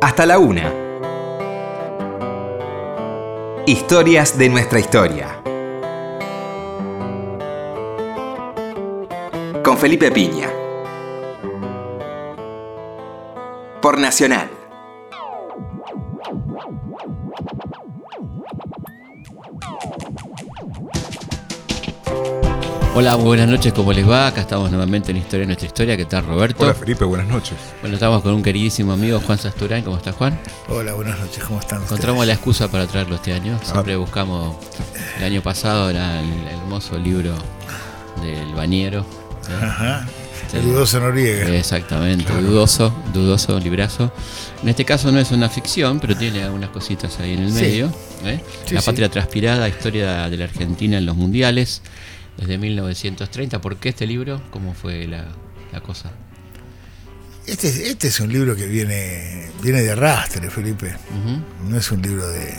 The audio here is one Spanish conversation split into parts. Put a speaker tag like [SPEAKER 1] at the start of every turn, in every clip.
[SPEAKER 1] hasta la 1. Historias de nuestra historia. Con Felipe Piña. Por Nacional.
[SPEAKER 2] Hola, buenas noches, ¿cómo les va? Acá estamos nuevamente en Historia de Nuestra Historia. ¿Qué tal, Roberto?
[SPEAKER 3] Hola, Felipe, buenas noches.
[SPEAKER 2] Bueno, estamos con un queridísimo amigo, Juan Sasturán. ¿Cómo estás, Juan?
[SPEAKER 4] Hola, buenas noches, ¿cómo están
[SPEAKER 2] Encontramos
[SPEAKER 4] ustedes?
[SPEAKER 2] la excusa para traerlo este año. Siempre buscamos. El año pasado era el hermoso libro del Bañero.
[SPEAKER 4] Ajá. El dudoso Noriega.
[SPEAKER 2] Exactamente, claro. dudoso, librazo. En este caso no es una ficción, pero tiene algunas cositas ahí en el medio.
[SPEAKER 4] Sí,
[SPEAKER 2] La patria transpirada, historia de la Argentina en los mundiales. Desde 1930, ¿por qué este libro? ¿Cómo fue la cosa?
[SPEAKER 4] Este es un libro que viene de arrastre, Felipe. Uh-huh. No es un libro de...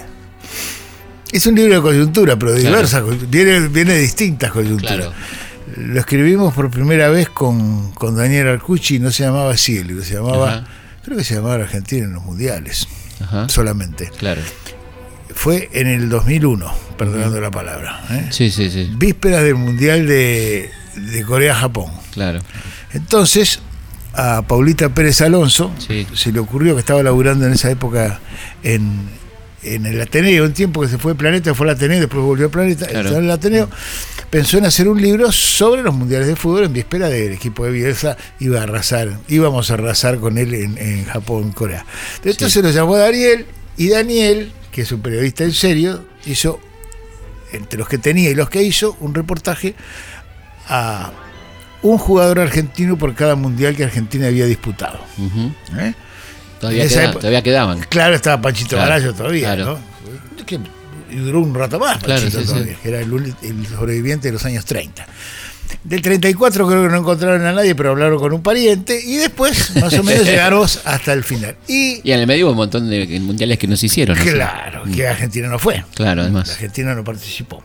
[SPEAKER 4] Es un libro de coyuntura, pero de diversas, viene de distintas coyunturas. Claro. Lo escribimos por primera vez con Daniel Arcucci, no se llamaba así el libro, se llamaba, creo que se llamaba Argentina en los mundiales, solamente.
[SPEAKER 2] Claro.
[SPEAKER 4] Fue en el 2001, perdonando la palabra.
[SPEAKER 2] Sí.
[SPEAKER 4] Vísperas del Mundial de Corea-Japón.
[SPEAKER 2] Claro.
[SPEAKER 4] Entonces, a Paulita Pérez Alonso se le ocurrió, que estaba laburando en esa época en el Ateneo, un tiempo que se fue de Planeta, fue al Ateneo, después volvió al Planeta, estaba en el Ateneo, pensó en hacer un libro sobre los mundiales de fútbol en víspera del equipo de Bielsa, íbamos a arrasar con él en Japón, Corea. Entonces lo llamó a Daniel, y Daniel, que es un periodista en serio, hizo, entre los que tenía y los que hizo, un reportaje a un jugador argentino por cada mundial que Argentina había disputado. Uh-huh.
[SPEAKER 2] Todavía quedaban.
[SPEAKER 4] Claro, estaba Panchito Barayo todavía,
[SPEAKER 2] claro.
[SPEAKER 4] ¿No? Y duró un rato más, Panchito
[SPEAKER 2] todavía,
[SPEAKER 4] que era el sobreviviente de los años 30. Del 34 creo que no encontraron a nadie, pero hablaron con un pariente, y después más o menos llegamos hasta el final. Y
[SPEAKER 2] en el medio hubo un montón de mundiales que no se hicieron.
[SPEAKER 4] Claro, que Argentina no fue.
[SPEAKER 2] Claro, además.
[SPEAKER 4] Argentina no participó.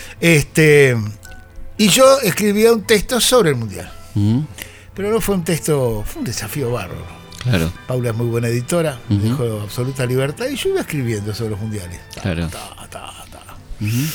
[SPEAKER 4] Y yo escribía un texto sobre el mundial. Uh-huh. Pero no fue un texto, fue un desafío bárbaro.
[SPEAKER 2] Claro.
[SPEAKER 4] Paula es muy buena editora, me dejó absoluta libertad, y yo iba escribiendo sobre los mundiales.
[SPEAKER 2] Claro.
[SPEAKER 4] Uh-huh.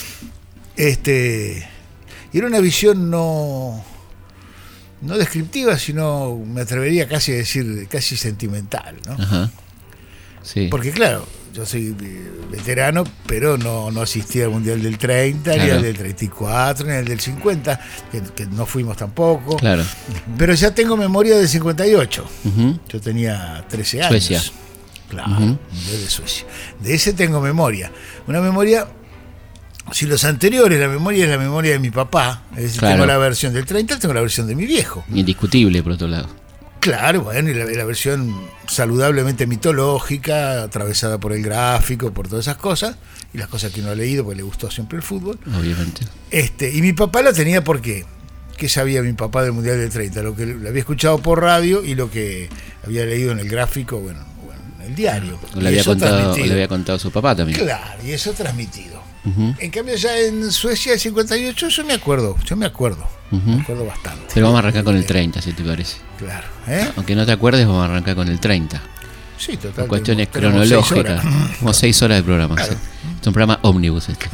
[SPEAKER 4] Y era una visión no descriptiva, sino, me atrevería casi a decir, casi sentimental, ¿no?
[SPEAKER 2] Ajá. Sí.
[SPEAKER 4] Porque claro, yo soy veterano, pero no asistí al Mundial del 30, ni al del 34, ni al del 50, que no fuimos tampoco.
[SPEAKER 2] Claro.
[SPEAKER 4] Pero ya tengo memoria del 58. Uh-huh. Yo tenía 13 años.
[SPEAKER 2] Suecia.
[SPEAKER 4] Claro, Mundial de Suecia. De ese tengo memoria. Una memoria... Si los anteriores, la memoria es la memoria de mi papá, es decir, tengo la versión del 30, tengo la versión de mi viejo.
[SPEAKER 2] Indiscutible, por otro lado.
[SPEAKER 4] Claro, bueno, y la versión saludablemente mitológica, atravesada por el gráfico, por todas esas cosas, y las cosas que uno ha leído, porque le gustó siempre el fútbol.
[SPEAKER 2] Obviamente.
[SPEAKER 4] Y mi papá la tenía porque, ¿qué sabía mi papá del Mundial del 30? Lo que le había escuchado por radio y lo que había leído en el gráfico, bueno, en el diario.
[SPEAKER 2] O le había contado su papá también.
[SPEAKER 4] Claro, y eso transmitido. Uh-huh. En cambio, ya en Suecia del 58 yo me acuerdo bastante.
[SPEAKER 2] Pero vamos a arrancar con el 30, si te parece.
[SPEAKER 4] Claro.
[SPEAKER 2] Aunque no te acuerdes, vamos a arrancar con el 30.
[SPEAKER 4] Sí, total.
[SPEAKER 2] Por cuestiones cronológicas. Como 6 horas de programa. Claro. Es un programa ómnibus este.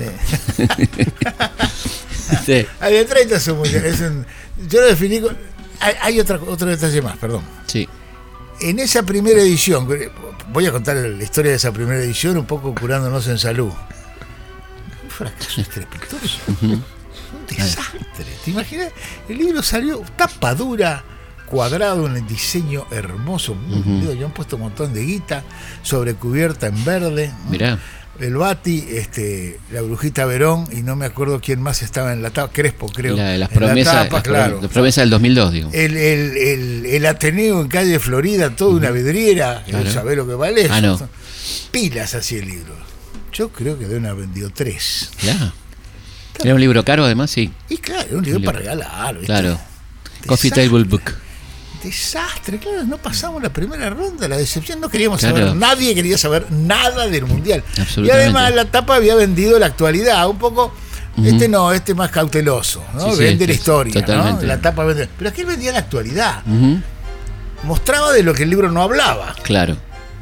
[SPEAKER 4] Sí. El 30 es yo lo definí con... Hay otro detalle más, perdón.
[SPEAKER 2] Sí.
[SPEAKER 4] En esa primera edición, voy a contar la historia de esa primera edición, un poco curándonos en salud. Fracaso estrepitoso. Uh-huh. Un desastre. ¿Te imaginas? El libro salió tapa dura, cuadrado, en el diseño hermoso. Uh-huh. Yo han puesto un montón de guita, sobrecubierta en verde.
[SPEAKER 2] Mirá.
[SPEAKER 4] El Bati, la Brujita Verón, y no me acuerdo quién más estaba en la tapa, Crespo, creo.
[SPEAKER 2] Las promesas del 2002, digo.
[SPEAKER 4] El Ateneo en calle Florida, toda una vidriera, claro. ¿Sabés lo que vale eso?
[SPEAKER 2] No.
[SPEAKER 4] Pilas así el libro. Yo creo que deben haber vendido 3.
[SPEAKER 2] Claro. ¿Era un libro caro además? Sí.
[SPEAKER 4] Y claro, era un libro para regalar, ¿viste?
[SPEAKER 2] Claro. Coffee Table Book.
[SPEAKER 4] Desastre, claro, no pasamos la primera ronda, la decepción, no queríamos saber, nadie quería saber nada del mundial. Y además la tapa había vendido la actualidad, un poco, este más cauteloso, ¿no? Sí, vende la historia, totalmente. ¿No? La tapa vende, pero aquí él vendía la actualidad. Mostraba de lo que el libro no hablaba.
[SPEAKER 2] Claro.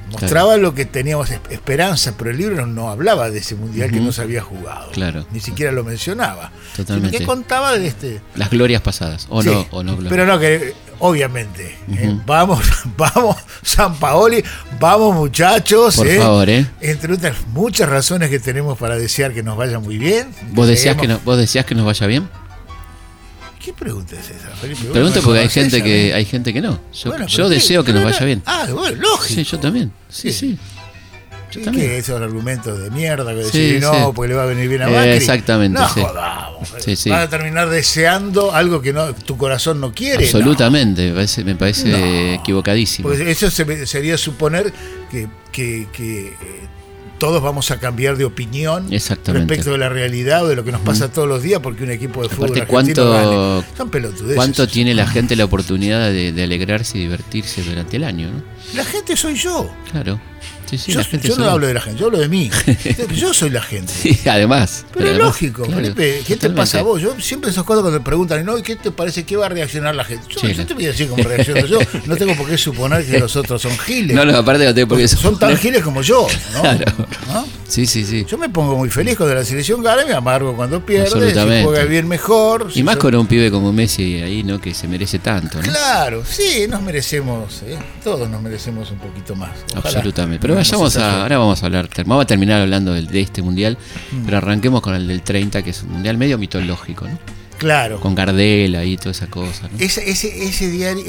[SPEAKER 4] mostraba lo que teníamos esperanza, pero el libro no hablaba de ese mundial que no se había jugado.
[SPEAKER 2] Claro.
[SPEAKER 4] Ni siquiera lo mencionaba.
[SPEAKER 2] Totalmente.
[SPEAKER 4] Sino que contaba de
[SPEAKER 2] las glorias pasadas, o no glorias.
[SPEAKER 4] Pero no, que obviamente, vamos, Sampaoli, vamos muchachos.
[SPEAKER 2] Por favor,
[SPEAKER 4] Entre otras muchas razones que tenemos para desear que nos vaya muy bien.
[SPEAKER 2] ¿Vos deseás que nos vaya bien?
[SPEAKER 4] ¿Qué pregunta es esa, Felipe?
[SPEAKER 2] Pregunto porque hay gente que no. Yo deseo que nos vaya bien.
[SPEAKER 4] Bueno, lógico.
[SPEAKER 2] Sí, yo también. Sí.
[SPEAKER 4] Yo también. Que esos argumentos de mierda que decir porque le va a venir bien a Macri.
[SPEAKER 2] Exactamente.
[SPEAKER 4] No jodamos.
[SPEAKER 2] Sí.
[SPEAKER 4] Vas a terminar deseando algo que tu corazón no quiere.
[SPEAKER 2] Absolutamente, me parece equivocadísimo.
[SPEAKER 4] Pues eso sería suponer que todos vamos a cambiar de opinión respecto de la realidad o de lo que nos pasa todos los días porque un equipo de fútbol argentino gane. Son pelotudeces.
[SPEAKER 2] ¿Cuánto tiene la gente la oportunidad de alegrarse y divertirse durante el año, ¿no?
[SPEAKER 4] La gente soy yo.
[SPEAKER 2] Claro. Sí,
[SPEAKER 4] yo no hablo de la gente, yo hablo de mí. Yo soy la gente.
[SPEAKER 2] Sí, además.
[SPEAKER 4] Pero es lógico, claro, Felipe. ¿Qué te pasa a vos? Yo siempre esas cosas cuando me preguntan, ¿no? ¿Qué te parece? ¿Qué va a reaccionar la gente? Yo te voy a decir cómo reacciono yo. No tengo por qué suponer que los otros son giles.
[SPEAKER 2] No, aparte no tengo por qué
[SPEAKER 4] son tan giles como yo, ¿no?
[SPEAKER 2] Claro.
[SPEAKER 4] ¿No?
[SPEAKER 2] Sí.
[SPEAKER 4] Yo me pongo muy feliz cuando la selección gana, me amargo cuando pierde, si juega bien mejor.
[SPEAKER 2] Y más con un pibe como Messi ahí, ¿no? Que se merece tanto, ¿no?
[SPEAKER 4] Claro, sí, nos merecemos, todos nos merecemos un poquito más. Ojalá.
[SPEAKER 2] Absolutamente. Pero ahora vamos a hablar, vamos a terminar hablando de este mundial, pero arranquemos con el del 30, que es un mundial medio mitológico, ¿no?
[SPEAKER 4] Claro.
[SPEAKER 2] Con Gardel y toda esa cosa, ¿no?
[SPEAKER 4] Ese diario,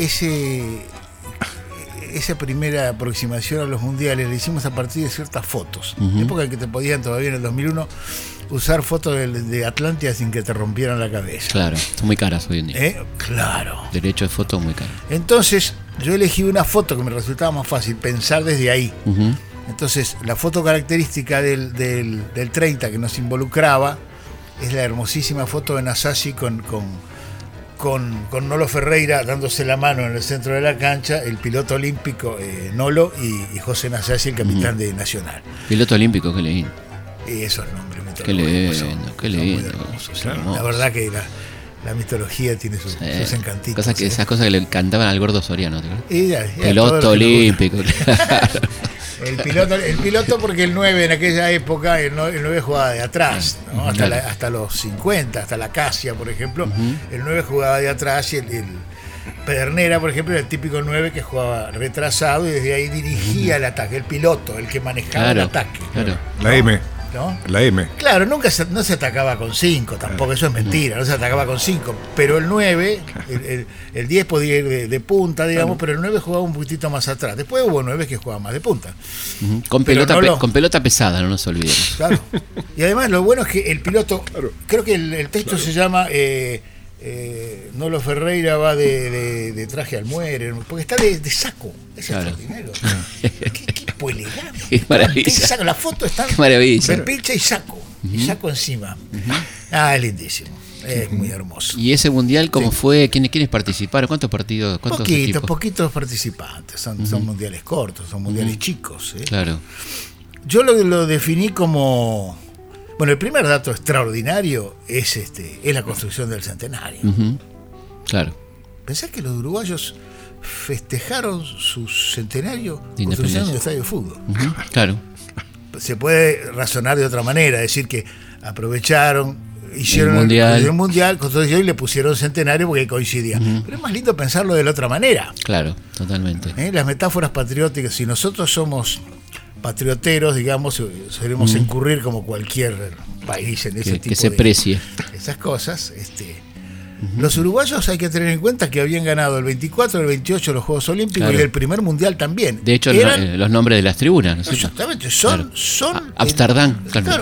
[SPEAKER 4] esa primera aproximación a los mundiales la hicimos a partir de ciertas fotos. Época en que te podían todavía en el 2001 usar fotos de Atlántida sin que te rompieran la cabeza.
[SPEAKER 2] Claro, son muy caras hoy en día.
[SPEAKER 4] Claro.
[SPEAKER 2] Derecho de foto muy caro.
[SPEAKER 4] Entonces, yo elegí una foto que me resultaba más fácil pensar desde ahí. Entonces, la foto característica del 30 que nos involucraba es la hermosísima foto de Nasasi con Nolo Ferreira dándose la mano en el centro de la cancha, el piloto olímpico Nolo y José Nasasi, el capitán de Nacional.
[SPEAKER 2] Piloto olímpico, qué lindo.
[SPEAKER 4] Y esos nombres
[SPEAKER 2] mitológicos. Qué lindo.
[SPEAKER 4] La verdad que la mitología tiene sus encantitos.
[SPEAKER 2] Esas cosas que le cantaban al Gordo Soriano, ¿te acuerdas?
[SPEAKER 4] Piloto
[SPEAKER 2] olímpico. Claro.
[SPEAKER 4] El piloto porque el 9 en aquella época, el 9 jugaba de atrás, ¿no? Hasta los 50, hasta la Casia, por ejemplo, el 9 jugaba de atrás y el Pedernera, por ejemplo, era el típico 9 que jugaba retrasado y desde ahí dirigía el ataque, el piloto, el que manejaba el ataque.
[SPEAKER 3] Claro. La M.
[SPEAKER 4] ¿No?
[SPEAKER 3] La M.
[SPEAKER 4] Claro, no se atacaba con 5, tampoco, eso es mentira, no se atacaba con 5, pero el 9, el 10 podía ir de punta, digamos, pero el 9 jugaba un poquitito más atrás. Después hubo 9 que jugaban más de punta.
[SPEAKER 2] Con pelota pesada, no nos olvidemos.
[SPEAKER 4] Claro. Y además lo bueno es que el piloto, creo que el texto se llama Nolo Ferreira va de traje al muere, porque está de saco. Es extraordinario. Qué elegante.
[SPEAKER 2] Qué maravilla.
[SPEAKER 4] La foto está
[SPEAKER 2] de
[SPEAKER 4] pincha y saco. Y saco encima. Es lindísimo. Es muy hermoso.
[SPEAKER 2] ¿Y ese mundial cómo fue? ¿Quiénes participaron? ¿Cuántos partidos?
[SPEAKER 4] Poquitos participantes. Son mundiales cortos, son mundiales chicos.
[SPEAKER 2] Claro.
[SPEAKER 4] Yo lo definí como... Bueno, el primer dato extraordinario es la construcción del centenario.
[SPEAKER 2] Claro.
[SPEAKER 4] Pensá que los uruguayos festejaron su centenario construyendo un estadio de fútbol.
[SPEAKER 2] Claro.
[SPEAKER 4] Se puede razonar de otra manera, decir que aprovecharon, hicieron el mundial, construyeron y le pusieron centenario porque coincidía. Pero es más lindo pensarlo de la otra manera.
[SPEAKER 2] Claro, totalmente.
[SPEAKER 4] Las metáforas patrióticas, si nosotros somos patrioteros, digamos, solemos incurrir como cualquier país en ese tipo
[SPEAKER 2] que se precie
[SPEAKER 4] esas cosas. Los uruguayos hay que tener en cuenta que habían ganado el 24, el 28 los Juegos Olímpicos y el primer mundial también.
[SPEAKER 2] De hecho, los nombres de las tribunas, ¿no?
[SPEAKER 4] Exactamente, son
[SPEAKER 2] Amsterdam,
[SPEAKER 4] claro.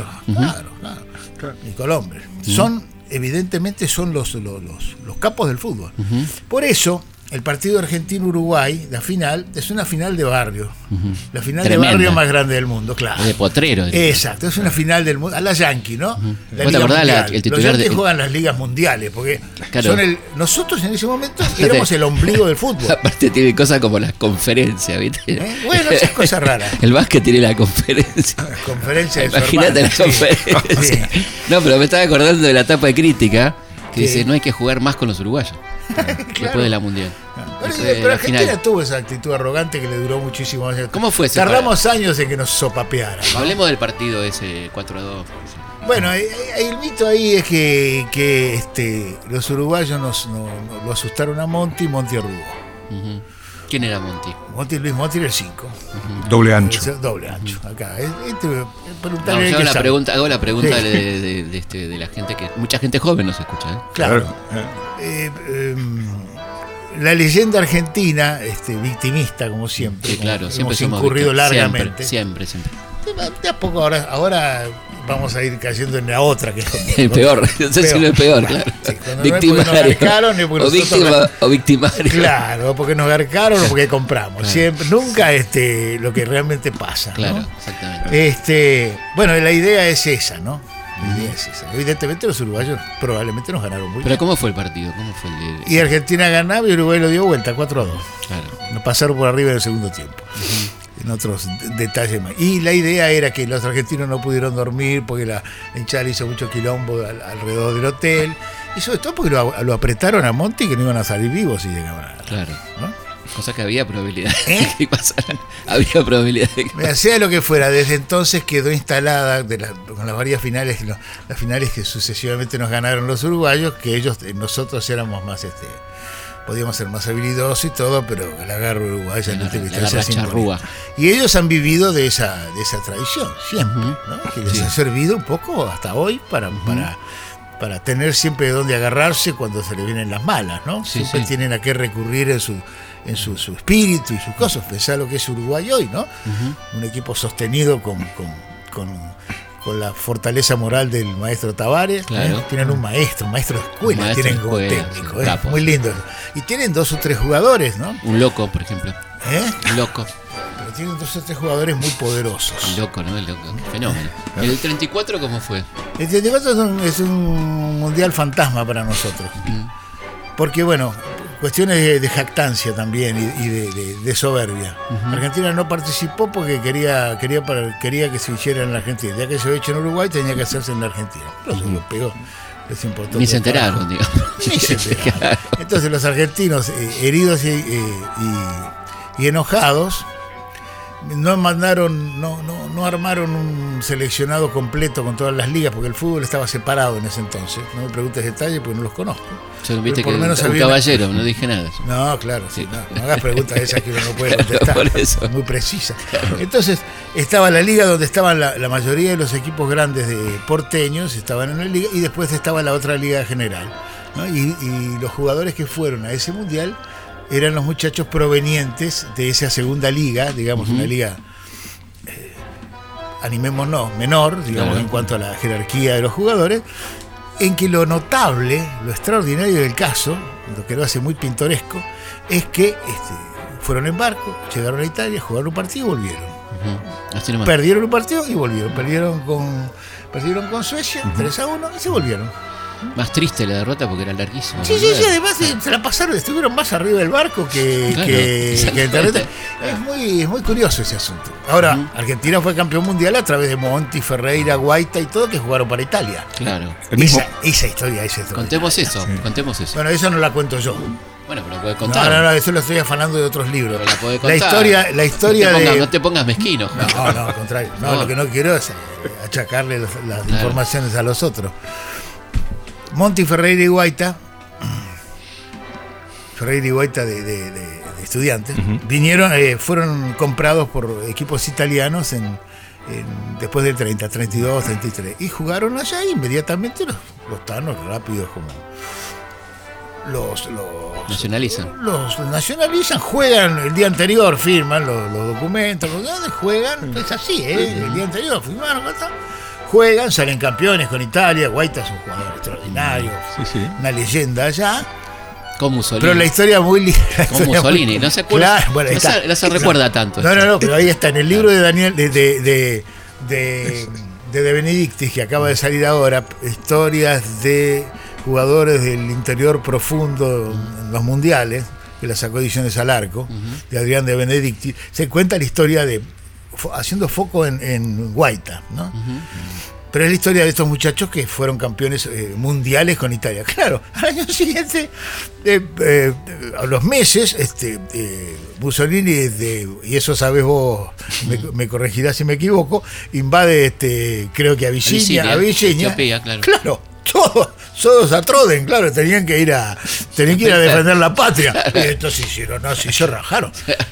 [SPEAKER 4] Y Colombia. Evidentemente son los capos del fútbol. Por eso el partido Argentina-Uruguay, la final, es una final de barrio. La final
[SPEAKER 2] Tremenda.
[SPEAKER 4] de barrio más grande del mundo, claro.
[SPEAKER 2] De potrero.
[SPEAKER 4] Exacto, es una final del mundo. A la Yankee, ¿no? La
[SPEAKER 2] ¿Vos te acordás el titular?
[SPEAKER 4] Los Yankees juegan las ligas mundiales, porque
[SPEAKER 2] claro.
[SPEAKER 4] nosotros en ese momento éramos el ombligo del fútbol.
[SPEAKER 2] Aparte tiene cosas como las conferencias, ¿viste?
[SPEAKER 4] Bueno, esas cosas raras.
[SPEAKER 2] El básquet tiene la conferencia.
[SPEAKER 4] La conferencia de
[SPEAKER 2] Imagínate la conferencia.
[SPEAKER 4] Sí.
[SPEAKER 2] No, pero me estaba acordando de la etapa de crítica, Que dice, no hay que jugar más con los uruguayos.
[SPEAKER 4] Claro.
[SPEAKER 2] Después de la Mundial.
[SPEAKER 4] Pero Argentina tuvo esa actitud arrogante que le duró muchísimos años.
[SPEAKER 2] ¿Cómo fue ese
[SPEAKER 4] Tardamos años en que nos sopapearan, ¿no?
[SPEAKER 2] Hablemos del partido ese 4-2.
[SPEAKER 4] Bueno, el mito ahí es que los uruguayos lo asustaron a Monti y Monti arrugó.
[SPEAKER 2] Uh-huh. ¿Quién era Monti?
[SPEAKER 4] Luis Monti era el 5.
[SPEAKER 2] Uh-huh.
[SPEAKER 3] Doble ancho.
[SPEAKER 4] Doble ancho. Acá.
[SPEAKER 2] Hago la pregunta sí. de la gente que. Mucha gente joven nos escucha, ¿eh?
[SPEAKER 4] Claro. La leyenda argentina, victimista, como siempre.
[SPEAKER 2] Sí, claro, siempre
[SPEAKER 4] hemos incurrido largamente.
[SPEAKER 2] Siempre.
[SPEAKER 4] De a poco ahora vamos a ir cayendo en la otra, que es
[SPEAKER 2] el peor. No sé si no es peor, claro.
[SPEAKER 4] Sí, victimario.
[SPEAKER 2] O victimario.
[SPEAKER 4] Claro, porque nos garcaron o porque compramos. Claro. Siempre, nunca lo que realmente pasa.
[SPEAKER 2] Claro,
[SPEAKER 4] ¿no?
[SPEAKER 2] Exactamente.
[SPEAKER 4] Bueno, la idea es esa, ¿no? La idea es esa. Evidentemente los uruguayos probablemente nos ganaron muy bien.
[SPEAKER 2] ¿Pero cómo fue el partido?
[SPEAKER 4] Y Argentina ganaba y Uruguay lo dio vuelta, 4-2.
[SPEAKER 2] Claro.
[SPEAKER 4] Nos pasaron por arriba en el segundo tiempo. En otros detalles más. Y la idea era que los argentinos no pudieron dormir porque la hinchada le hizo mucho quilombo alrededor del hotel. Y sobre todo porque lo apretaron a Monti, que no iban a salir vivos si llegaban a ganar.
[SPEAKER 2] Claro.
[SPEAKER 4] ¿No?
[SPEAKER 2] Cosa que había probabilidad de que pasaran. Había probabilidad de que
[SPEAKER 4] sea lo que fuera, desde entonces quedó instalada con las varias finales, las finales que sucesivamente nos ganaron los uruguayos, que nosotros éramos más podíamos ser más habilidosos y todo, pero el agarro uruguayo en última instancia simbólica. Y ellos han vivido de esa tradición, siempre, ¿no? Que les ha servido un poco hasta hoy para tener siempre de dónde agarrarse cuando se les vienen las malas, ¿no? Siempre tienen a qué recurrir en su espíritu y sus cosas. Pensá lo que es Uruguay hoy, ¿no? Un equipo sostenido con la fortaleza moral del maestro Tavares. Claro. Tienen un maestro de escuela, tienen como técnico, muy lindo. Y tienen 2 o 3 jugadores, ¿no?
[SPEAKER 2] Un loco, por ejemplo. Un loco.
[SPEAKER 4] Pero tienen 2 o 3 jugadores muy poderosos.
[SPEAKER 2] El loco, fenómeno. ¿El 34 cómo fue?
[SPEAKER 4] El 34 es un mundial fantasma para nosotros. Porque, bueno, cuestiones de jactancia también y de soberbia. Argentina no participó porque quería que se hiciera en la Argentina. Ya que se había hecho en Uruguay, tenía que hacerse en la Argentina. Pero se lo pegó. Les importó.
[SPEAKER 2] Ni se enteraron, digamos.
[SPEAKER 4] Ni se enteraron. Claro. Entonces los argentinos, heridos y enojados, no armaron un seleccionado completo con todas las ligas, porque el fútbol estaba separado en ese entonces. No me preguntes detalles porque no los conozco.
[SPEAKER 2] Yo viste que un caballero, no dije nada.
[SPEAKER 4] No, claro, sí, no hagas preguntas de esas que uno no puede contestar. Por eso. Muy precisa. Claro. Entonces, estaba la liga donde estaban la mayoría de los equipos grandes de porteños, estaban en la liga, y después estaba la otra liga general, ¿no? Y los jugadores que fueron a ese mundial eran los muchachos provenientes de esa segunda liga, digamos, una liga, animémonos, menor, digamos, en cuanto a la jerarquía de los jugadores, en que lo notable, lo extraordinario del caso, lo que lo hace muy pintoresco, es que fueron en barco, llegaron a Italia, jugaron un partido y volvieron. Perdieron un partido y volvieron. Perdieron con Suecia, 3-1, y se volvieron.
[SPEAKER 2] Más triste la derrota porque era larguísimo.
[SPEAKER 4] Sí, además se la pasaron, estuvieron más arriba del barco que en terreno. Es muy curioso ese asunto. Ahora, Argentina fue campeón mundial a través de Monti, Ferreira, Guaita y todo, que jugaron para Italia.
[SPEAKER 2] Claro.
[SPEAKER 4] Esa historia.
[SPEAKER 2] Contemos eso.
[SPEAKER 4] Bueno, eso no la cuento yo.
[SPEAKER 2] Bueno, pero lo puedes contar.
[SPEAKER 4] No, eso lo estoy afanando de otros libros.
[SPEAKER 2] Pero la podés contar.
[SPEAKER 4] La historia
[SPEAKER 2] no te pongas mezquino.
[SPEAKER 4] No, al contrario. No, lo que no quiero es achacarle las informaciones a los otros. Monti, Ferreira y Guaita de Estudiantes, vinieron, fueron comprados por equipos italianos después del 30, 32, 33, y jugaron allá y inmediatamente los tanos rápidos como los nacionalizan, juegan el día anterior, firman los documentos, juegan, es así, el día anterior firmaron, juegan, salen campeones con Italia. Guaita es un jugador extraordinario, una leyenda allá.
[SPEAKER 2] Con Mussolini.
[SPEAKER 4] Pero la historia muy linda.
[SPEAKER 2] Con Mussolini, no se acuerda. Claro, bueno, no se recuerda tanto.
[SPEAKER 4] No, pero ahí está, en el libro de Daniel, de Benedictis, que acaba de salir ahora, historias de jugadores del interior profundo en los mundiales, que la sacó Ediciones al Arco, de Adrián de Benedictis. Se cuenta la historia haciendo foco en Guaita, ¿no? Pero es la historia de estos muchachos que fueron campeones mundiales con Italia. Claro, al año siguiente, a los meses, Mussolini, y eso sabes vos, me corregirás si me equivoco, invade, creo que Abisinia,
[SPEAKER 2] Etiopía, claro.
[SPEAKER 4] Claro, todos a Troden, claro, tenían que ir a defender la patria. Y entonces hicieron así, se rajaron.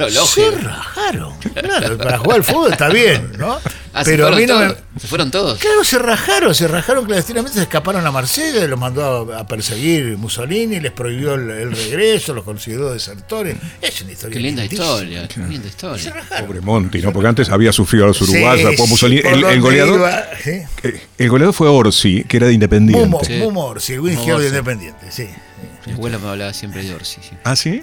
[SPEAKER 4] Claro, para jugar al fútbol está bien, ¿no? Pero a mí no
[SPEAKER 2] se fueron todos.
[SPEAKER 4] Claro, se rajaron clandestinamente, se escaparon a Marsella, los mandó a perseguir Mussolini, les prohibió el regreso, los consideró desertores. Es una historia.
[SPEAKER 2] Qué linda historia.
[SPEAKER 3] Pobre Monti, ¿no? Porque antes había sufrido a los uruguayos, después Mussolini. El goleador. El goleador fue Orsi, que era de Independiente.
[SPEAKER 4] Mumo Orsi, el izquierdo de Independiente, sí.
[SPEAKER 2] Mi abuela me hablaba siempre de Orsi. Sí.
[SPEAKER 3] ¿Ah, sí?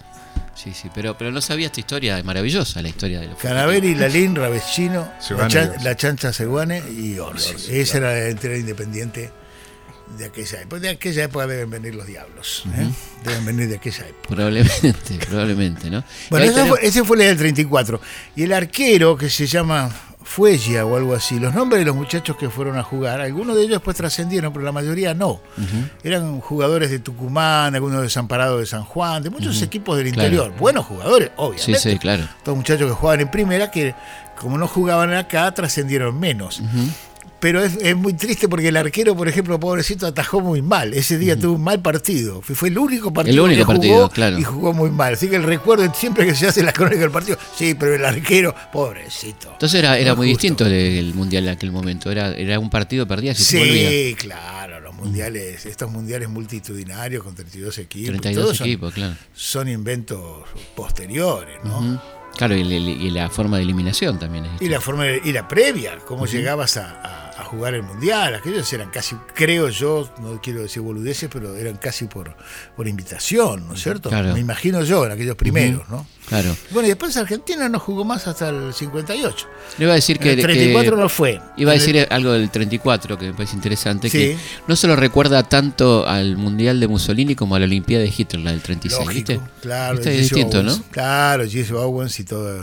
[SPEAKER 2] Sí, pero no sabía esta historia maravillosa, la historia de los
[SPEAKER 4] Canaveri, Lalín, Ravescino, la Chancha Seguane y Orsi. Esa era la entera Independiente de aquella época. De aquella época deben venir los diablos. Deben venir de aquella época.
[SPEAKER 2] Probablemente, ¿no?
[SPEAKER 4] Bueno, ese fue el del 34. Y el arquero, que se llama Fuella o algo así, los nombres de los muchachos que fueron a jugar, algunos de ellos después trascendieron, pero la mayoría no. Eran jugadores de Tucumán, algunos desamparados de San Juan, de muchos equipos del interior. Buenos jugadores, obviamente.
[SPEAKER 2] Sí, claro.
[SPEAKER 4] Todos muchachos que jugaban en primera, que como no jugaban acá, trascendieron menos. Pero es muy triste porque el arquero, por ejemplo, pobrecito, atajó muy mal. Ese día tuvo un mal partido. Fue el único partido que jugó, claro. Y jugó muy mal. Así que el recuerdo, siempre que se hace la crónica del partido, sí, pero el arquero, pobrecito.
[SPEAKER 2] Entonces era muy distinto el Mundial en aquel momento. Era un partido perdido.
[SPEAKER 4] Sí, claro, los mundiales, estos mundiales multitudinarios con 32 equipos.
[SPEAKER 2] 32 equipos, claro.
[SPEAKER 4] Son inventos posteriores, ¿no?
[SPEAKER 2] Claro, y la forma de eliminación también es distinta.
[SPEAKER 4] Y la previa, cómo llegabas a jugar el mundial. Aquellos eran casi, creo yo, no quiero decir boludeces, pero eran casi por invitación, ¿no es cierto?
[SPEAKER 2] Claro.
[SPEAKER 4] Me imagino yo, en aquellos primeros, ¿no?
[SPEAKER 2] Claro.
[SPEAKER 4] Bueno, y después Argentina no jugó más hasta el 58.
[SPEAKER 2] Le iba a decir que
[SPEAKER 4] el 34 no fue.
[SPEAKER 2] Iba a decir algo del 34 que me parece interesante,
[SPEAKER 4] sí.
[SPEAKER 2] Que no se lo recuerda tanto al Mundial de Mussolini como a la Olimpiada de Hitler, la del 36.
[SPEAKER 4] Lógico,
[SPEAKER 2] ¿viste?
[SPEAKER 4] Claro,
[SPEAKER 2] es distinto,
[SPEAKER 4] Owens,
[SPEAKER 2] ¿no?
[SPEAKER 4] Claro, Jesse Owens y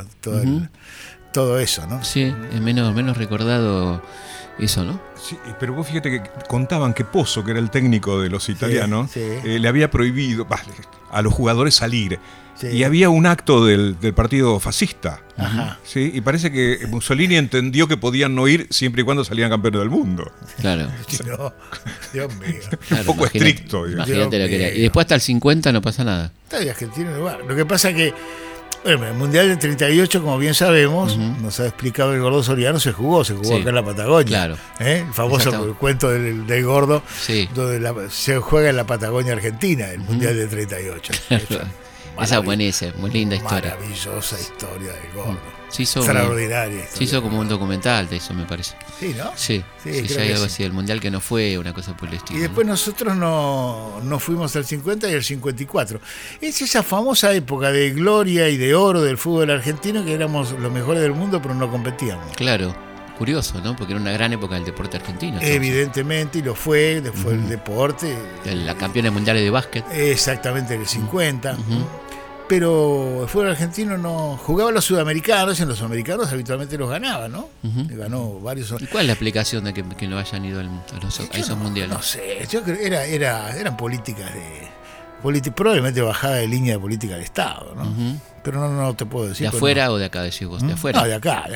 [SPEAKER 4] todo eso, ¿no?
[SPEAKER 2] Sí, es menos recordado eso, ¿no?
[SPEAKER 3] Sí, pero vos fíjate que contaban que Pozzo, que era el técnico de los italianos, le había prohibido a los jugadores salir. Sí. Y había un acto del partido fascista.
[SPEAKER 4] Ajá.
[SPEAKER 3] ¿Sí? Y parece que Mussolini entendió que podían no ir siempre y cuando salían campeones del mundo.
[SPEAKER 2] Claro.
[SPEAKER 4] No, Dios mío.
[SPEAKER 3] Claro, un poco estricto.
[SPEAKER 2] Imagínate lo que era. Y después hasta el 50 no pasa nada.
[SPEAKER 4] Está bien, Argentina no va. Lo que pasa es que bueno, el Mundial del 38, como bien sabemos, nos ha explicado el Gordo Soriano, se jugó acá en la Patagonia.
[SPEAKER 2] Claro.
[SPEAKER 4] El famoso cuento del Gordo, donde se juega en la Patagonia Argentina, el Mundial del 38.
[SPEAKER 2] Esa buenísima, muy linda historia.
[SPEAKER 4] Maravillosa historia del Gordo.
[SPEAKER 2] Extraordinaria. Se hizo como un documental de eso, me parece.
[SPEAKER 4] Sí, ¿no?
[SPEAKER 2] Sí, ya hay algo así del Mundial que no fue, una cosa por el estilo.
[SPEAKER 4] Y después nosotros no fuimos al 50 y al 54. Es esa famosa época de gloria y de oro del fútbol argentino, que éramos los mejores del mundo, pero no competíamos.
[SPEAKER 2] Claro, curioso, ¿no? Porque era una gran época del deporte argentino.
[SPEAKER 4] Evidentemente, y lo fue, después el deporte.
[SPEAKER 2] La campeona mundial de básquet.
[SPEAKER 4] Exactamente, en el 50. Pero el fútbol argentino no jugaba a los sudamericanos, y en los sudamericanos habitualmente los ganaba, ¿no? Ganó varios.
[SPEAKER 2] ¿Y cuál es la explicación de que no hayan ido a esos mundiales?
[SPEAKER 4] No sé, yo creo que eran políticas probablemente bajada de línea de política de Estado, ¿no? Pero no te puedo decir.
[SPEAKER 2] ¿De afuera o de acá, decís vos? ¿De afuera?
[SPEAKER 4] No, de acá.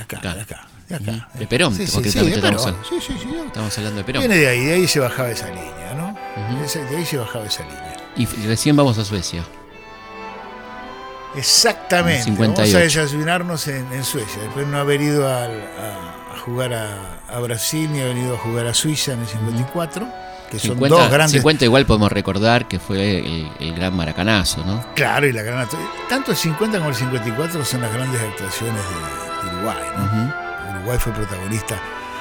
[SPEAKER 2] De Perón, concretamente estamos hablando de Perón.
[SPEAKER 4] Viene de ahí se bajaba esa línea, ¿no? De ahí se bajaba esa línea.
[SPEAKER 2] Y recién vamos a Suecia.
[SPEAKER 4] Exactamente,
[SPEAKER 2] 58.
[SPEAKER 4] Vamos a desayunarnos en Suecia, después de no haber ido a jugar a Brasil ni haber ido a jugar a Suiza en el 54, que
[SPEAKER 2] 50,
[SPEAKER 4] son dos grandes.
[SPEAKER 2] 50 igual podemos recordar que fue el gran maracanazo, ¿no?
[SPEAKER 4] Claro, y la gran tanto el 50 como el 54 son las grandes actuaciones de Uruguay, ¿no? Uruguay fue protagonista,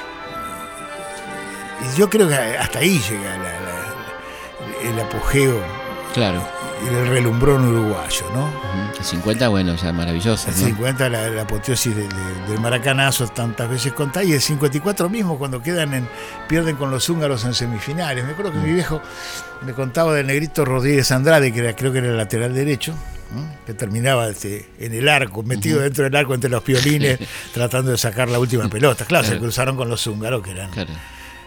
[SPEAKER 4] y yo creo que hasta ahí llega el apogeo.
[SPEAKER 2] Claro.
[SPEAKER 4] Y el relumbrón uruguayo, ¿no?
[SPEAKER 2] El 50, bueno, ya maravilloso.
[SPEAKER 4] El 50, la apoteosis del maracanazo tantas veces contada, y el 54 mismo, cuando pierden con los húngaros en semifinales. Me acuerdo que mi viejo me contaba del negrito Rodríguez Andrade, que creo que era el lateral derecho, ¿no? Que terminaba en el arco, metido dentro del arco entre los piolines, tratando de sacar la última pelota. Claro, se cruzaron con los húngaros, que eran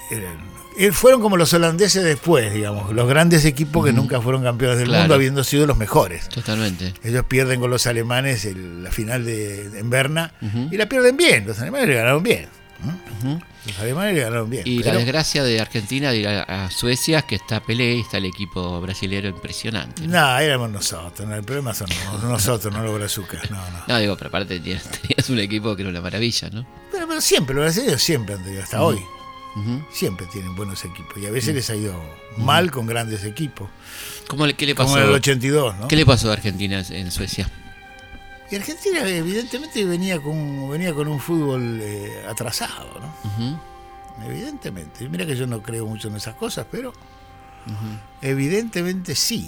[SPEAKER 4] fueron como los holandeses después, digamos, los grandes equipos que nunca fueron campeones del mundo, habiendo sido los mejores.
[SPEAKER 2] Totalmente.
[SPEAKER 4] Ellos pierden con los alemanes la final en Berna y la pierden bien. Los alemanes le ganaron bien. Los alemanes le ganaron bien.
[SPEAKER 2] Y la desgracia de Argentina de ir a Suecia es que está Pelé y está el equipo brasilero impresionante.
[SPEAKER 4] No, éramos nosotros. El problema son nosotros, no los brazucas. No,
[SPEAKER 2] digo, pero aparte tenías un equipo que era una maravilla, ¿no?
[SPEAKER 4] Pero siempre, los brasileños siempre han tenido, hasta hoy. Siempre tienen buenos equipos. Y a veces les ha ido mal con grandes equipos.
[SPEAKER 2] ¿Qué le pasó?
[SPEAKER 4] Como en el 82, ¿no?
[SPEAKER 2] ¿Qué le pasó a Argentina en Suecia?
[SPEAKER 4] Y Argentina evidentemente venía con un fútbol atrasado, ¿no? Evidentemente. Mira que yo no creo mucho en esas cosas, pero evidentemente sí.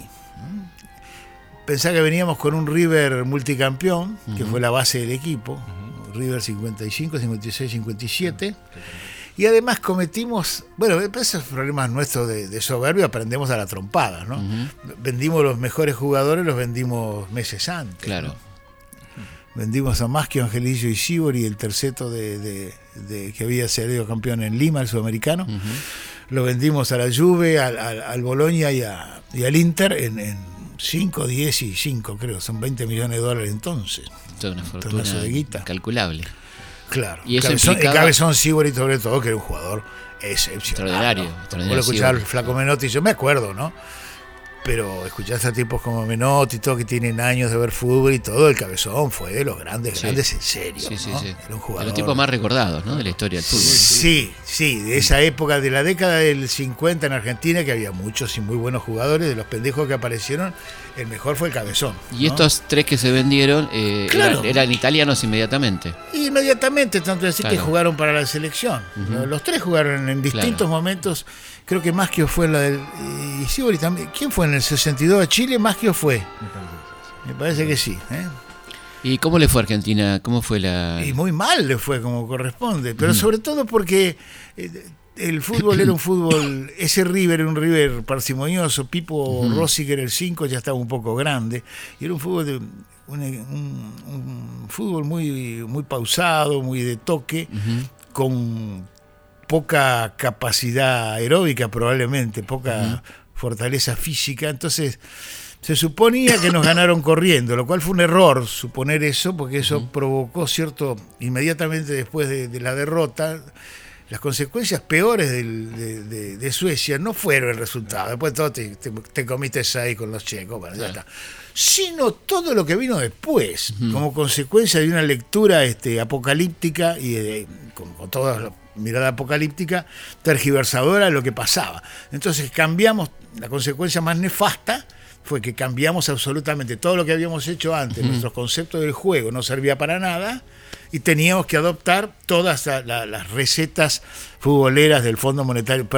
[SPEAKER 4] Pensá que veníamos con un River multicampeón, que fue la base del equipo. River 55, 56, 57. Y además cometimos, esos problemas nuestros de soberbia, aprendemos a la trompada, ¿no? Vendimos los mejores jugadores, los vendimos meses antes.
[SPEAKER 2] Claro.
[SPEAKER 4] ¿No? Vendimos a Maschio, Angelillo y Sibori, el terceto de que había salido campeón en Lima, el sudamericano. Lo vendimos a la Juve, al Bologna y al Inter en 5, 10 y 5, creo. Son $20 millones entonces.
[SPEAKER 2] Toda una fortuna calculable.
[SPEAKER 4] Claro.
[SPEAKER 2] Y eso
[SPEAKER 4] el Cabezón Sibori, sobre todo, que era un jugador excepcional.
[SPEAKER 2] Extraordinario.
[SPEAKER 4] Vos lo escuchás al Flaco Menotti, yo me acuerdo, ¿no? Pero escuchás a tipos como Menotti, todo, que tienen años de ver fútbol y todo, el Cabezón fue de los grandes en serio. Sí.
[SPEAKER 2] Era un jugador. De los tipos más recordados, ¿no? De la historia del fútbol.
[SPEAKER 4] Sí, de esa época, de la década del 50 en Argentina, que había muchos y muy buenos jugadores, de los pendejos que aparecieron, el mejor fue el Cabezón.
[SPEAKER 2] Y estos tres que se vendieron eran italianos inmediatamente.
[SPEAKER 4] Inmediatamente, tanto decir que jugaron para la selección. Los tres jugaron en distintos momentos. Creo que Maschio fue la del... Y Sibori también. ¿Quién fue en el 62 a Chile? Maschio fue. Me parece que sí.
[SPEAKER 2] ¿Y cómo le fue a Argentina? ¿Cómo fue la...?
[SPEAKER 4] Y muy mal le fue, como corresponde. Pero sobre todo porque el fútbol era un fútbol... Ese River era un River parsimonioso. Pipo Rossi, que era el 5, ya estaba un poco grande. Y era un fútbol... un fútbol muy, muy pausado, muy de toque, con poca capacidad aeróbica probablemente, poca fortaleza física. Entonces se suponía que nos ganaron corriendo, lo cual fue un error suponer eso, porque eso provocó inmediatamente después de la derrota, las consecuencias peores de Suecia no fueron el resultado. Después todo te comiste 6 con los checos, ya está. Sino todo lo que vino después, como consecuencia de una lectura apocalíptica y con toda la mirada apocalíptica, tergiversadora de lo que pasaba. Entonces cambiamos, la consecuencia más nefasta fue que cambiamos absolutamente todo lo que habíamos hecho antes. Nuestros conceptos del juego no servía para nada y teníamos que adoptar todas las recetas futboleras del Fondo Monetario,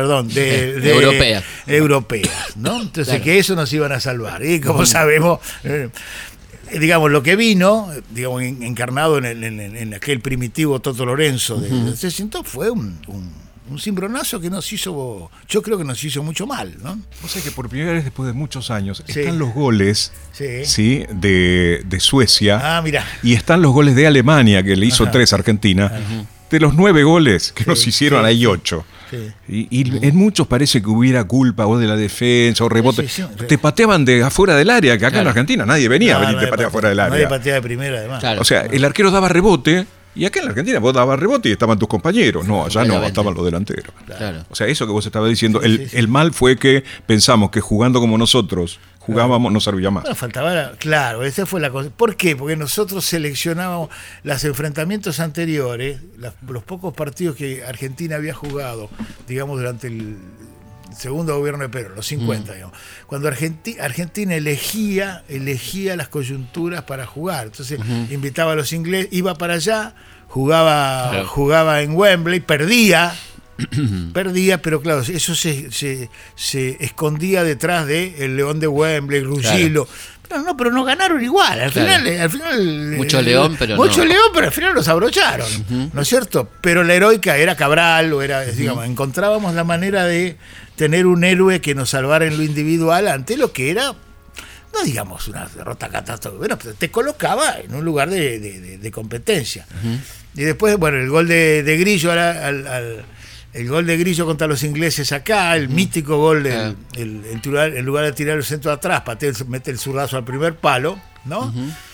[SPEAKER 4] europeas, ¿no? Entonces que eso nos iban a salvar. Y como sabemos, digamos, lo que vino, digamos, encarnado en aquel primitivo Toto Lorenzo de 60, fue un cimbronazo que yo creo que nos hizo mucho mal, ¿no?
[SPEAKER 3] O sea que por primera vez después de muchos años están los goles de Suecia.
[SPEAKER 4] Ah, mira.
[SPEAKER 3] Y están los goles de Alemania, que le hizo 3 a Argentina. De los 9 goles que nos hicieron, hay 8. Y en muchos parece que hubiera culpa o de la defensa o rebote. Te pateaban de afuera del área, que acá en Argentina nadie venía a venir te patear afuera del área.
[SPEAKER 4] Nadie patea de primera, además.
[SPEAKER 3] O sea, el arquero daba rebote. Y acá en la Argentina vos dabas rebote y estaban tus compañeros. No, allá no, estaban los delanteros.
[SPEAKER 2] Claro.
[SPEAKER 3] O sea, eso que vos estabas diciendo, el mal fue que pensamos que jugando como nosotros jugábamos no servía más.
[SPEAKER 4] Bueno, faltaba, claro, esa fue la cosa. ¿Por qué? Porque nosotros seleccionábamos los enfrentamientos anteriores, los pocos partidos que Argentina había jugado, digamos, durante el segundo gobierno de Perón, los 50, digamos, cuando Argentina elegía las coyunturas para jugar. Entonces invitaba a los ingleses, iba para allá, jugaba en Wembley, perdía, pero claro, eso se escondía detrás de el León de Wembley, Ruggiero. Claro. Pero nos ganaron igual. Al final
[SPEAKER 2] mucho León, pero
[SPEAKER 4] al final nos abrocharon, ¿no es cierto? Pero la heroica era Cabral, digamos, encontrábamos la manera de tener un héroe que nos salvara en lo individual ante lo que era, no digamos una derrota catastrófica, bueno, pero te colocaba en un lugar de competencia. Y después, bueno, el gol de Grillo El gol de Grillo contra los ingleses acá, el mítico gol en lugar de tirar el centro atrás, mete el zurdazo al primer palo, ¿no?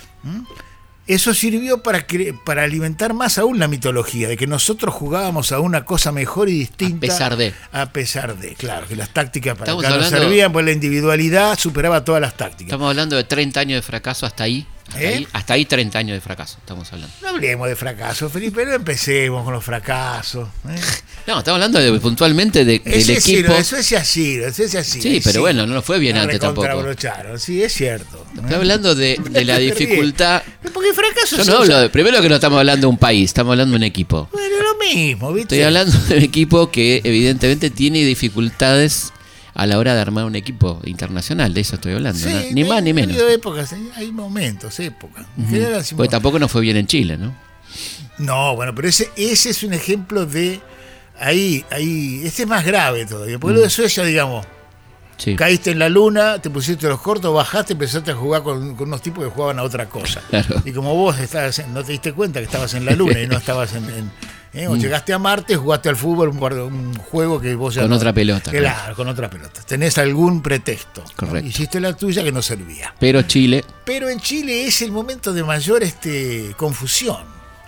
[SPEAKER 4] Eso sirvió para alimentar más aún la mitología, de que nosotros jugábamos a una cosa mejor y distinta. A pesar de, claro, que las tácticas para acá no servían, pues la individualidad superaba todas las tácticas.
[SPEAKER 2] Estamos hablando de 30 años de fracaso hasta ahí. Hasta ahí 30 años de fracaso, estamos hablando.
[SPEAKER 4] No hablemos de fracaso, Felipe, no empecemos con los fracasos.
[SPEAKER 2] No, estamos hablando puntualmente del equipo.
[SPEAKER 4] Eso es así.
[SPEAKER 2] Sí, pero bueno, no nos fue bien antes tampoco.
[SPEAKER 4] Sí, es cierto.
[SPEAKER 2] Estoy hablando de la dificultad.
[SPEAKER 4] Porque fracaso
[SPEAKER 2] yo no hablo primero que no estamos hablando de un país, estamos hablando de un equipo.
[SPEAKER 4] Bueno, lo mismo, ¿viste?
[SPEAKER 2] Estoy hablando de un equipo que evidentemente tiene dificultades a la hora de armar un equipo internacional, de eso estoy hablando,
[SPEAKER 4] sí,
[SPEAKER 2] ¿no? Ni más ni menos.
[SPEAKER 4] Hay momentos, épocas.
[SPEAKER 2] Porque tampoco nos fue bien en Chile, ¿no?
[SPEAKER 4] No, bueno, pero ese es un ejemplo de ahí, este es más grave todavía, porque lo de Suecia, digamos, caíste en la luna, te pusiste los cortos, bajaste, empezaste a jugar con unos tipos que jugaban a otra cosa. Claro. Y como vos no te diste cuenta que estabas en la luna y no estabas o llegaste a Marte, jugaste al fútbol, un juego que vos ya...
[SPEAKER 2] Con otra pelota.
[SPEAKER 4] Claro, con otra pelota. Tenés algún pretexto.
[SPEAKER 2] Correcto.
[SPEAKER 4] ¿No? Hiciste la tuya que no servía.
[SPEAKER 2] Pero en Chile
[SPEAKER 4] es el momento de mayor confusión.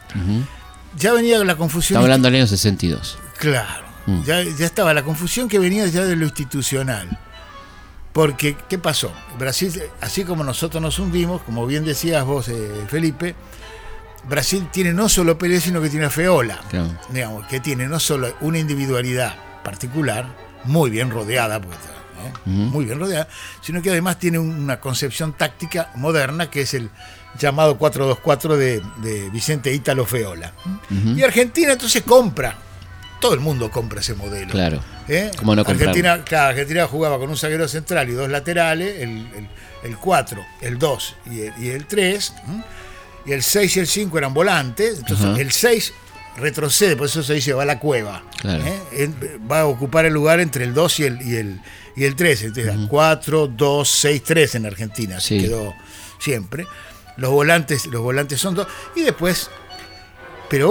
[SPEAKER 4] Ya venía la confusión...
[SPEAKER 2] Estamos hablando del año 62.
[SPEAKER 4] Claro. Ya estaba la confusión que venía ya de lo institucional. Porque, ¿qué pasó? Brasil, así como nosotros nos hundimos, como bien decías vos, Felipe, Brasil tiene no solo Pelé, sino que tiene a Feola, claro. Digamos, que tiene no solo una individualidad particular, muy bien rodeada, muy bien rodeada, sino que además tiene una concepción táctica moderna, que es el llamado 4-2-4 de Vicente Ítalo Feola. Y Argentina entonces compra. Todo el mundo compra ese modelo.
[SPEAKER 2] Claro. ¿Cómo no comprarlo?
[SPEAKER 4] Argentina jugaba con un zaguero central y dos laterales, el 4, el 2 y el 3, y el 6 y el 5 eran volantes. Entonces el 6 retrocede, por eso se dice va a la cueva. Claro. Va a ocupar el lugar entre el 2 y el 3. Entonces 4, 2, 6, 3 en Argentina. Así quedó siempre. Los volantes son dos. Y después, pero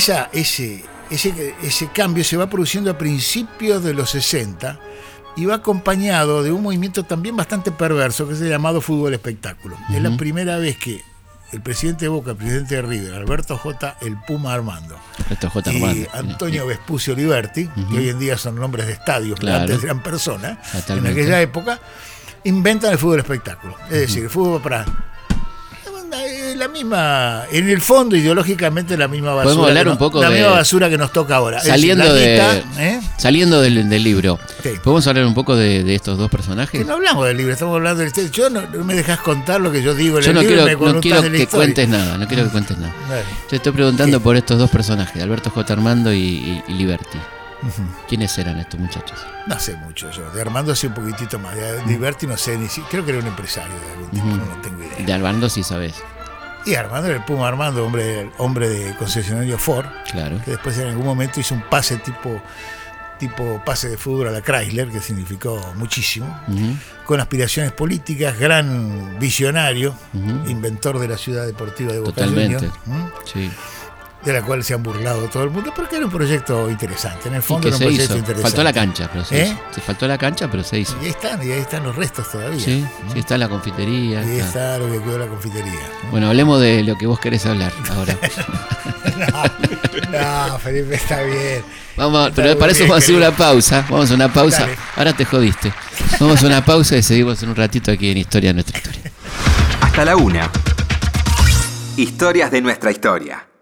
[SPEAKER 4] ese cambio se va produciendo a principios de los 60 y va acompañado de un movimiento también bastante perverso que es el llamado fútbol espectáculo. Es la primera vez que el presidente de Boca, el presidente de River, Alberto J. el Puma Armando, y Antonio Vespucio Liberti, que hoy en día son nombres de estadios, pero antes eran personas, en aquella época, inventan el fútbol espectáculo. Es decir, el fútbol para... la misma, en el fondo ideológicamente la misma basura.
[SPEAKER 2] Podemos hablar un poco
[SPEAKER 4] misma basura que nos toca ahora.
[SPEAKER 2] Saliendo del libro. ¿Podemos hablar un poco de estos dos personajes?
[SPEAKER 4] Que no hablamos del libro, estamos hablando del... Yo no me dejas contar lo que yo digo en el libro.
[SPEAKER 2] No quiero que cuentes nada. Te estoy preguntando por estos dos personajes, Alberto J. Armando y Liberti. ¿Quiénes eran estos muchachos?
[SPEAKER 4] No sé mucho yo. De Armando sé un poquitito más. De Liberti no sé, creo que era un empresario de algún tipo, no tengo idea.
[SPEAKER 2] De Armando sí sabes.
[SPEAKER 4] Y Armando era el Puma Armando, hombre de concesionario Ford,
[SPEAKER 2] claro. Que
[SPEAKER 4] después en algún momento hizo un pase tipo pase de fútbol a la Chrysler, que significó muchísimo, con aspiraciones políticas, gran visionario, inventor de la ciudad deportiva de Boca Juniors.
[SPEAKER 2] Totalmente, sí.
[SPEAKER 4] De la cual se han burlado todo el mundo, porque era un proyecto interesante. En el fondo era un proyecto interesante.
[SPEAKER 2] Faltó la cancha, pero se hizo. Se faltó la cancha, pero se hizo.
[SPEAKER 4] Y ahí están los restos todavía.
[SPEAKER 2] Sí, está la confitería.
[SPEAKER 4] Y ahí está lo que quedó la confitería.
[SPEAKER 2] Bueno, hablemos de lo que vos querés hablar ahora.
[SPEAKER 4] No, Felipe, está bien.
[SPEAKER 2] Pero para eso vamos a hacer una pausa. Vamos a una pausa. Dale. Ahora te jodiste. Vamos a una pausa y seguimos en un ratito aquí en Historia de Nuestra Historia.
[SPEAKER 1] Hasta la 1. Historias de nuestra historia.